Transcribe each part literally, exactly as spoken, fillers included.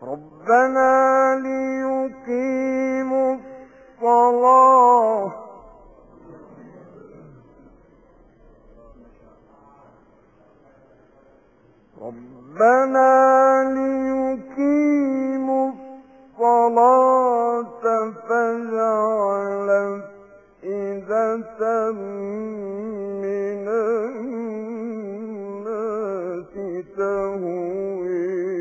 ربنا ليقيموا الصلاة ربنا ليقيموا الصلاة فاجعل أفئدة من الناس تهوي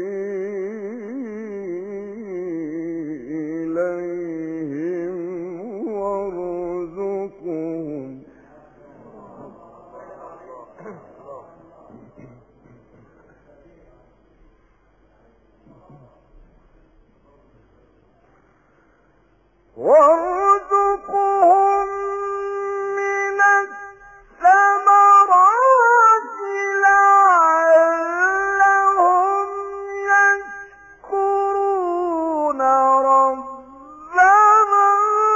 إليهم وارزقهم وارزقهم من الثمرات لعلهم يشكرون ربنا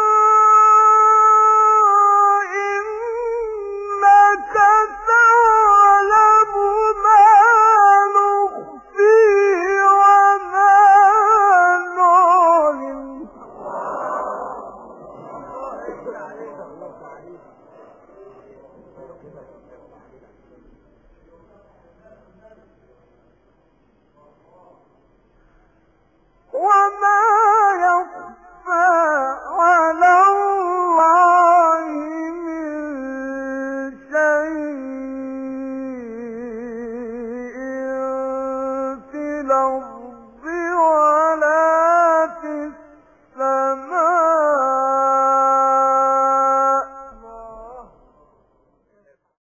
إنك تعلم ما نخفي وما نعلن وما يخفى